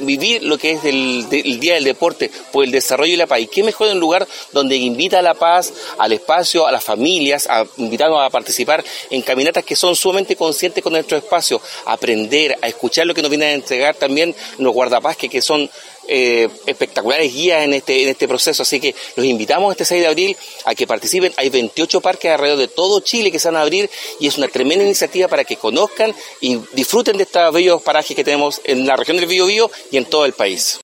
vivir lo que es el Día del Deporte por el desarrollo y la paz. Y qué mejor en un lugar donde invita a la paz, al espacio, a las familias, a invitarnos a participar en caminatas que son sumamente conscientes con nuestro espacio, a aprender, a escuchar lo que nos vienen a entregar también los guardapaz que son espectaculares guías en este proceso. Así que los invitamos este 6 de abril a que participen. Hay 28 parques alrededor de todo Chile que se van a abrir y es una tremenda iniciativa para que conozcan y disfruten de estos bellos parajes que tenemos en la región del Biobío y en todo el país.